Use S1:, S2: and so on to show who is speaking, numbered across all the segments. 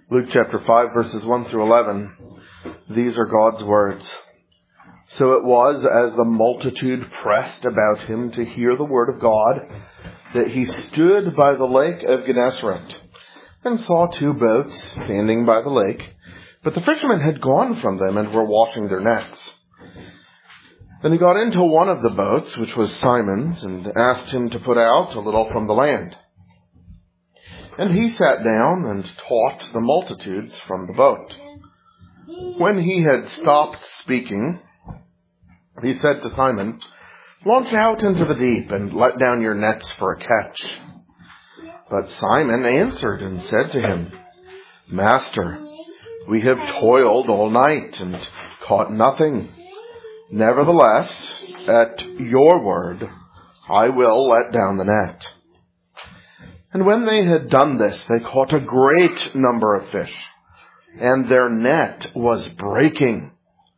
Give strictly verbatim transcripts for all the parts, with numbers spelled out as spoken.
S1: Luke chapter five, verses one through eleven. These are God's words. So it was, as the multitude pressed about him to hear the word of God, that he stood by the lake of Gennesaret, and saw two boats standing by the lake, but the fishermen had gone from them and were washing their nets. Then he got into one of the boats, which was Simon's, and asked him to put out a little from the land. And he sat down and taught the multitudes from the boat. When he had stopped speaking, he said to Simon, "Launch out into the deep and let down your nets for a catch." But Simon answered and said to him, "Master, we have toiled all night and caught nothing. Nevertheless, at your word, I will let down the net." And when they had done this, they caught a great number of fish, and their net was breaking.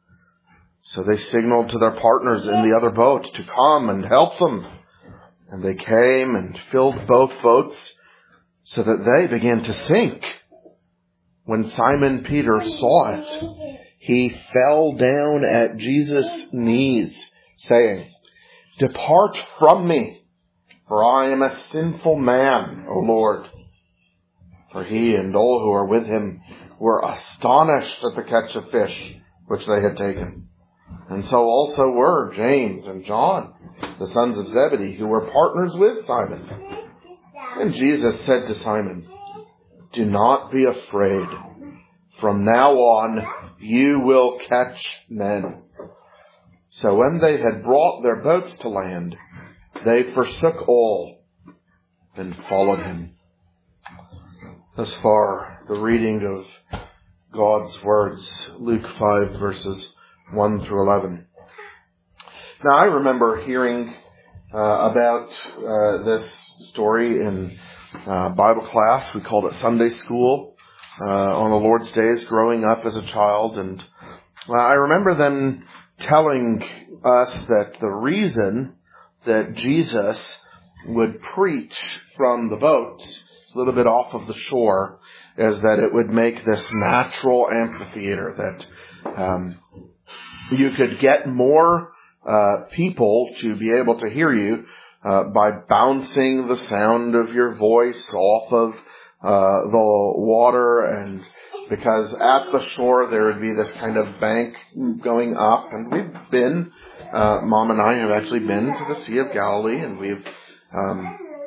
S1: So they signaled to their partners in the other boat to come and help them. And they came and filled both boats so that they began to sink. When Simon Peter saw it, he fell down at Jesus' knees, saying, "Depart from me, for I am a sinful man, O Lord." For he and all who were with him were astonished at the catch of fish which they had taken. And so also were James and John, the sons of Zebedee, who were partners with Simon. And Jesus said to Simon, "Do not be afraid. From now on you will catch men." So when they had brought their boats to land, they forsook all and followed him. Thus far, the reading of God's words, Luke five, verses one through eleven. Now, I remember hearing uh, about uh, this story in uh, Bible class. We called it Sunday school uh, on the Lord's days growing up as a child. And uh, I remember them telling us that the reason that Jesus would preach from the boat, a little bit off of the shore, is that it would make this natural amphitheater, that um, you could get more uh, people to be able to hear you uh, by bouncing the sound of your voice off of uh, the water, and because at the shore there would be this kind of bank going up, and we've been Uh, Mom and I have actually been to the Sea of Galilee, and we've um,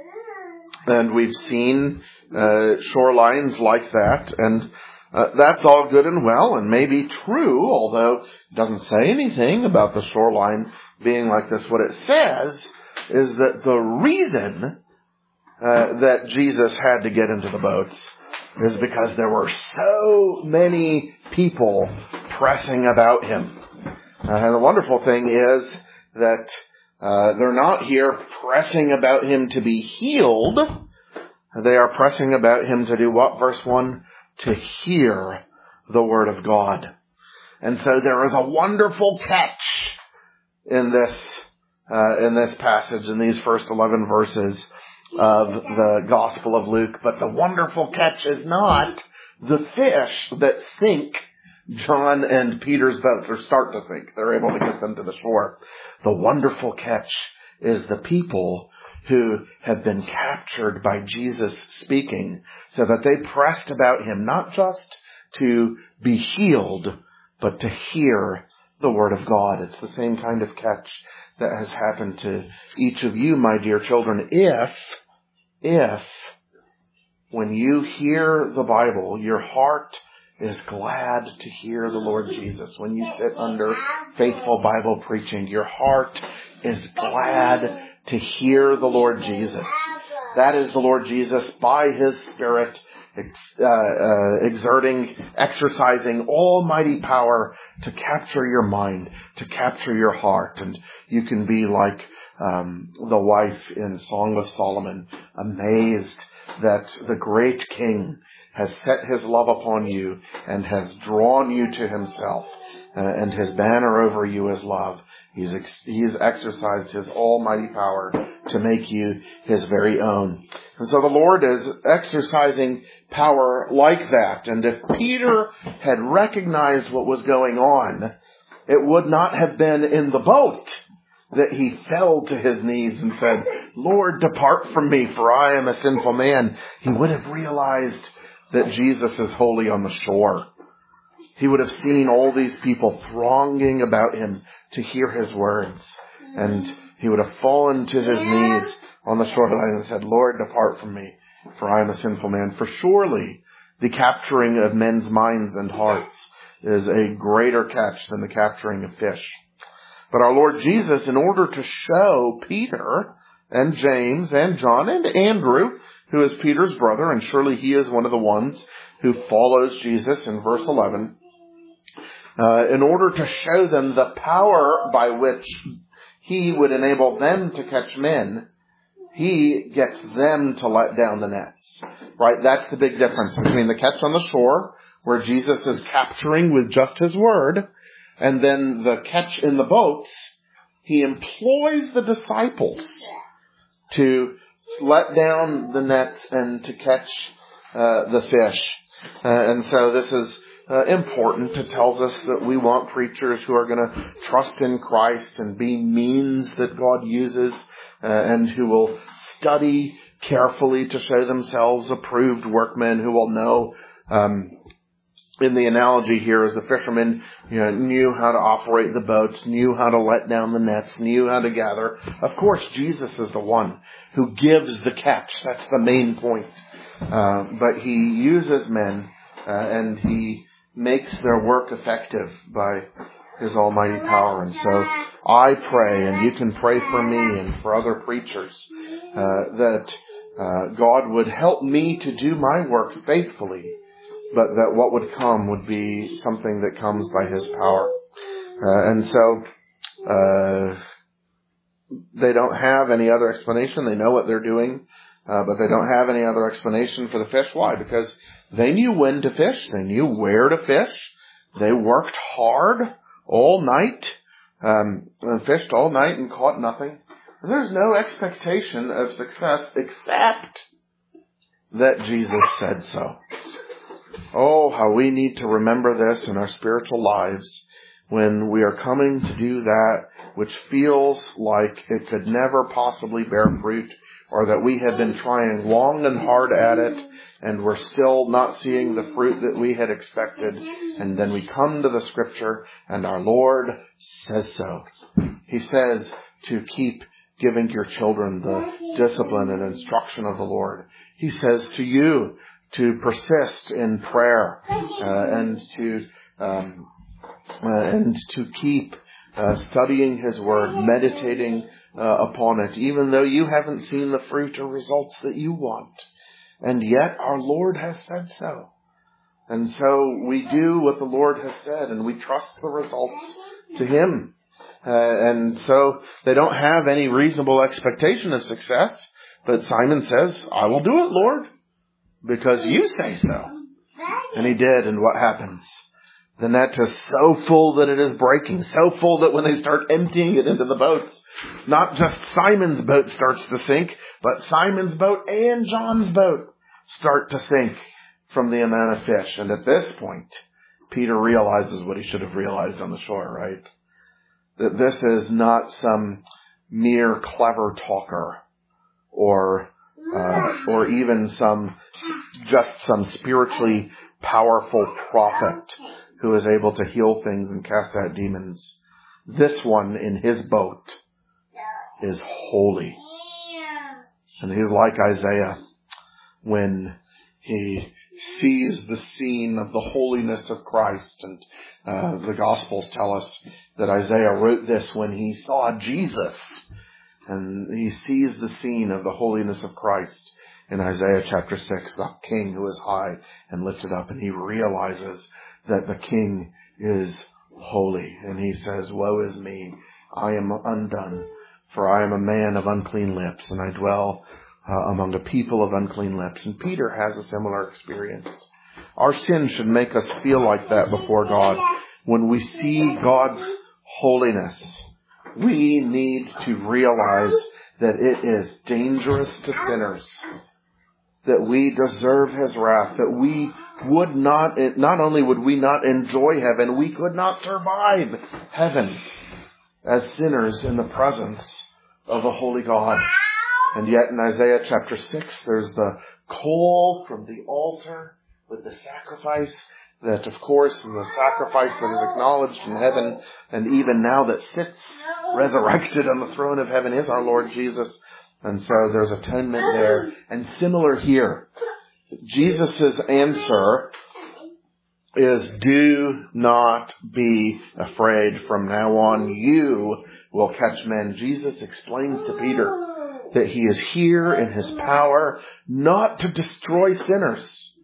S1: and we've seen uh, shorelines like that, and uh, that's all good and well, and maybe true, although it doesn't say anything about the shoreline being like this. What it says is that the reason uh, that Jesus had to get into the boats is because there were so many people pressing about him. Uh, and the wonderful thing is that uh, they're not here pressing about him to be healed. They are pressing about him to do what? Verse one, to hear the word of God. And so there is a wonderful catch in this uh, in this passage, in these first eleven verses of the Gospel of Luke. But the wonderful catch is not the fish that sink John and Peter's boats, or start to sink. They're able to get them to the shore. The wonderful catch is the people who have been captured by Jesus speaking, so that they pressed about him, not just to be healed, but to hear the word of God. It's the same kind of catch that has happened to each of you, my dear children. If, if, when you hear the Bible, your heart is glad to hear the Lord Jesus. When you sit under faithful Bible preaching, your heart is glad to hear the Lord Jesus. That is the Lord Jesus by his Spirit ex, uh, uh, exerting, exercising almighty power to capture your mind, to capture your heart. And you can be like um, the wife in Song of Solomon, amazed that the great King has set his love upon you and has drawn you to himself, uh, and his banner over you is love. He's ex- he's exercised his almighty power to make you his very own. And so the Lord is exercising power like that. And if Peter had recognized what was going on, it would not have been in the boat that he fell to his knees and said, Lord, depart from me, for I am a sinful man. He would have realized that Jesus is holy on the shore. He would have seen all these people thronging about him to hear his words. And he would have fallen to his knees on the shoreline and said, Lord, depart from me, for I am a sinful man. For surely the capturing of men's minds and hearts is a greater catch than the capturing of fish. But our Lord Jesus, in order to show Peter and James and John and Andrew, who is Peter's brother, and surely he is one of the ones who follows Jesus in verse eleven, uh, in order to show them the power by which he would enable them to catch men, he gets them to let down the nets. Right? That's the big difference between the catch on the shore, where Jesus is capturing with just his word, and then the catch in the boats. He employs the disciples to let down the nets and to catch uh, the fish. Uh, and so this is uh, important. It tells us that we want preachers who are going to trust in Christ and be means that God uses, uh, and who will study carefully to show themselves approved workmen who will know, um, in the analogy here, as the fishermen, you know, knew how to operate the boats, knew how to let down the nets, knew how to gather. Of course, Jesus is the one who gives the catch. That's the main point. Uh, but he uses men, uh, and he makes their work effective by his almighty power. And so I pray, and you can pray for me and for other preachers, uh, that uh, God would help me to do my work faithfully, but that what would come would be something that comes by his power. Uh, and so uh, they don't have any other explanation. They know what they're doing, uh, but they don't have any other explanation for the fish. Why? Because they knew when to fish. They knew where to fish. They worked hard all night, um, and fished all night and caught nothing. And there's no expectation of success except that Jesus said so. Oh, how we need to remember this in our spiritual lives when we are coming to do that which feels like it could never possibly bear fruit, or that we have been trying long and hard at it and we're still not seeing the fruit that we had expected. And then we come to the scripture and our Lord says so. He says to keep giving your children the discipline and instruction of the Lord. He says to you to persist in prayer, uh, and to um, uh, and to keep uh, studying his word, meditating uh, upon it, even though you haven't seen the fruit or results that you want. And yet our Lord has said so. And so we do what the Lord has said, and we trust the results to him. Uh, and so they don't have any reasonable expectation of success, but Simon says, I will do it, Lord, because you say so. And he did, and what happens? The net is so full that it is breaking, so full that when they start emptying it into the boats, not just Simon's boat starts to sink, but Simon's boat and John's boat start to sink from the amount of fish. And at this point, Peter realizes what he should have realized on the shore, right? That this is not some mere clever talker, or uh, or even some just some spiritually powerful prophet who is able to heal things and cast out demons. This one in his boat is holy. And he's like Isaiah when he sees the scene of the holiness of Christ. And uh, the Gospels tell us that Isaiah wrote this when he saw Jesus. And he sees the scene of the holiness of Christ in Isaiah chapter six, the King who is high and lifted up. And he realizes that the King is holy. And he says, woe is me, I am undone, for I am a man of unclean lips, and I dwell uh, among a people of unclean lips. And Peter has a similar experience. Our sin should make us feel like that before God. When we see God's holiness, we need to realize that it is dangerous to sinners, that we deserve His wrath, that we would not, not only would we not enjoy heaven, we could not survive heaven as sinners in the presence of a holy God. And yet in Isaiah chapter six, there's the call from the altar with the sacrifice that, of course, and the sacrifice that is acknowledged in heaven, and even now that sits resurrected on the throne of heaven, is our Lord Jesus. And so there's atonement there. And similar here, Jesus' answer is, do not be afraid. From now on, you will catch men. Jesus explains to Peter that He is here in His power not to destroy sinners,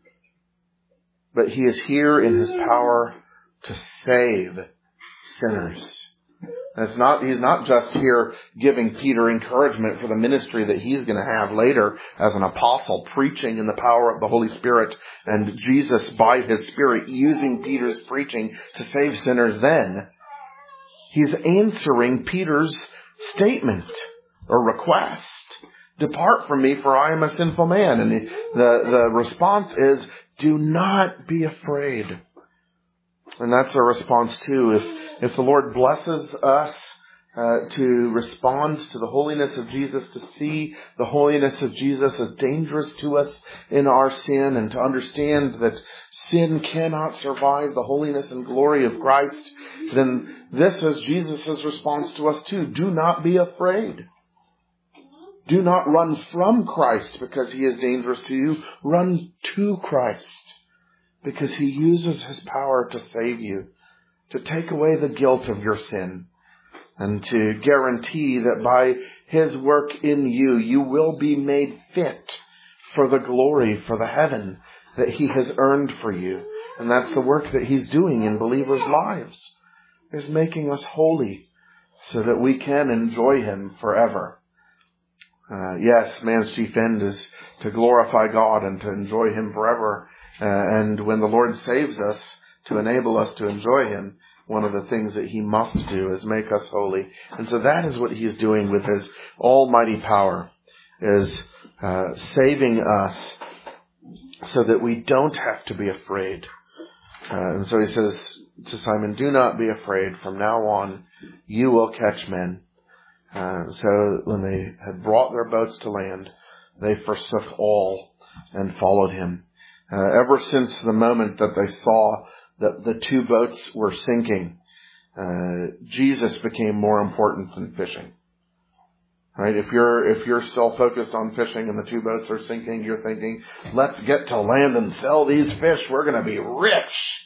S1: but He is here in His power to save sinners. And it's not, He's not just here giving Peter encouragement for the ministry that he's going to have later as an apostle, preaching in the power of the Holy Spirit, and Jesus by His Spirit using Peter's preaching to save sinners then. He's answering Peter's statement or request. Depart from me, for I am a sinful man. And the, the response is, do not be afraid. And that's a response too. If, if the Lord blesses us uh, to respond to the holiness of Jesus, to see the holiness of Jesus as dangerous to us in our sin, and to understand that sin cannot survive the holiness and glory of Christ, then this is Jesus' response to us too. Do not be afraid. Do not run from Christ because He is dangerous to you. Run to Christ because He uses His power to save you, to take away the guilt of your sin, and to guarantee that by His work in you, you will be made fit for the glory, for the heaven that He has earned for you. And that's the work that He's doing in believers' lives, is making us holy so that we can enjoy Him forever. Uh, yes, man's chief end is to glorify God and to enjoy Him forever. Uh, and when the Lord saves us to enable us to enjoy Him, one of the things that He must do is make us holy. And so that is what He's doing with His almighty power, is uh, saving us so that we don't have to be afraid. Uh, and so He says to Simon, do not be afraid. From now on, you will catch men. Uh, so when they had brought their boats to land, they forsook all and followed Him. Uh, ever since the moment that they saw that the two boats were sinking, uh, Jesus became more important than fishing. Right? If you're, if you're still focused on fishing and the two boats are sinking, you're thinking, let's get to land and sell these fish. We're going to be rich.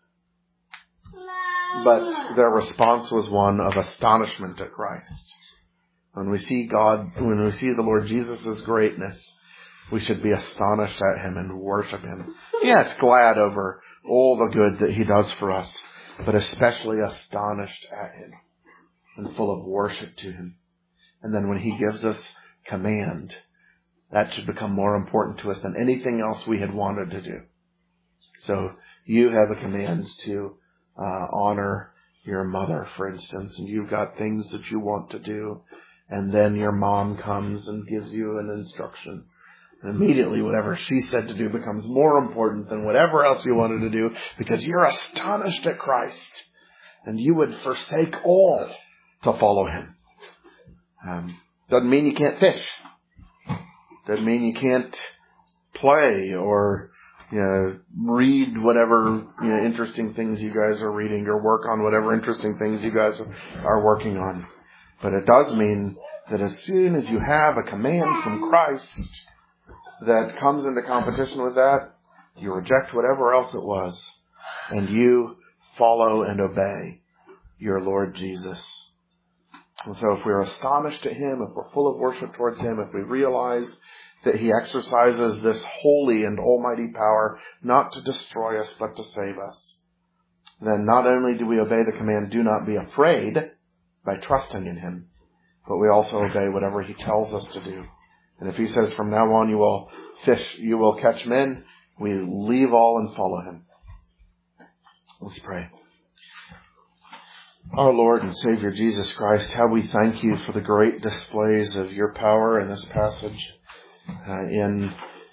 S1: But their response was one of astonishment at Christ. When we see God, when we see the Lord Jesus' greatness, we should be astonished at Him and worship Him. Yes, glad over all the good that He does for us, but especially astonished at Him and full of worship to Him. And then when He gives us command, that should become more important to us than anything else we had wanted to do. So you have a command to uh, honor your mother, for instance, and you've got things that you want to do. And then your mom comes and gives you an instruction. And immediately whatever she said to do becomes more important than whatever else you wanted to do, because you're astonished at Christ. And you would forsake all to follow Him. Um, doesn't mean you can't fish. Doesn't mean you can't play or, you know, read whatever, you know, interesting things you guys are reading, or work on whatever interesting things you guys are working on. But it does mean that as soon as you have a command from Christ that comes into competition with that, you reject whatever else it was, and you follow and obey your Lord Jesus. And so if we're astonished at Him, if we're full of worship towards Him, if we realize that He exercises this holy and almighty power not to destroy us but to save us, then not only do we obey the command, do not be afraid, by trusting in Him, but we also obey whatever He tells us to do. And if He says from now on you will fish, you will catch men, we leave all and follow Him. Let's pray. Our Lord and Savior Jesus Christ, how we thank you for the great displays of your power in this passage, uh, in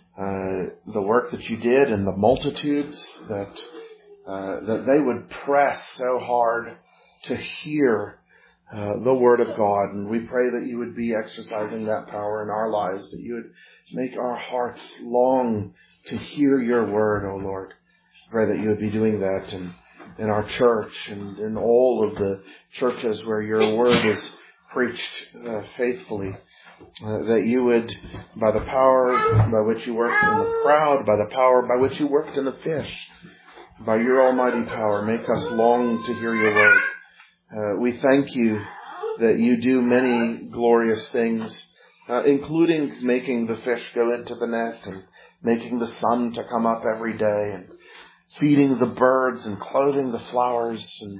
S1: uh, the work that you did and the multitudes that uh, that they would press so hard to hear uh, the Word of God. And we pray that you would be exercising that power in our lives, that you would make our hearts long to hear your Word, O Lord. Pray that you would be doing that in in our church and in all of the churches where your word is preached uh, faithfully, uh, that you would, by the power by which you worked in the crowd, by the power by which you worked in the fish, by your almighty power, make us long to hear your word. Uh, we thank you that you do many glorious things, uh, including making the fish go into the net and making the sun to come up every day and feeding the birds and clothing the flowers and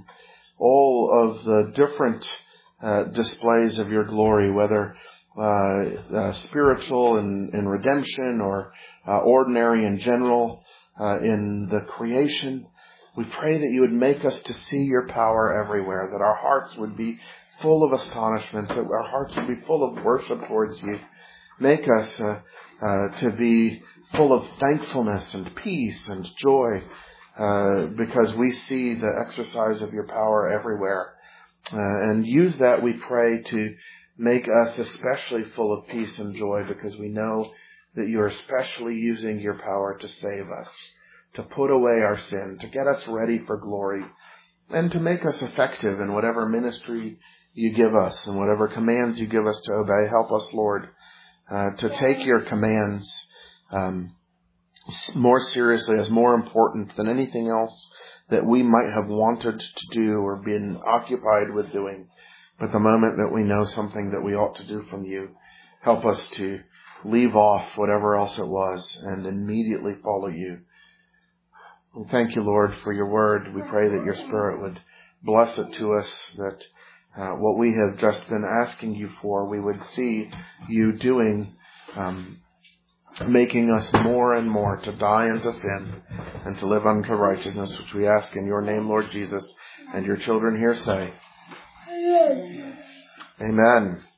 S1: all of the different uh, displays of your glory, whether uh, uh, spiritual in, in redemption or uh, ordinary in general uh, in the creation. We pray that you would make us to see your power everywhere, that our hearts would be full of astonishment, that our hearts would be full of worship towards you. Make us uh, uh, to be full of thankfulness and peace and joy, uh, because we see the exercise of your power everywhere. Uh, and use that, we pray, to make us especially full of peace and joy, because we know that you are especially using your power to save us, to put away our sin, to get us ready for glory, and to make us effective in whatever ministry you give us and whatever commands you give us to obey. Help us, Lord, uh, to take your commands um, more seriously, as more important than anything else that we might have wanted to do or been occupied with doing. But the moment that we know something that we ought to do from you, help us to leave off whatever else it was and immediately follow you. And thank you, Lord, for your word. We pray that your Spirit would bless it to us, that uh, what we have just been asking you for, we would see you doing, um, making us more and more to die unto sin and to live unto righteousness, which we ask in your name, Lord Jesus, and your children here say, Amen.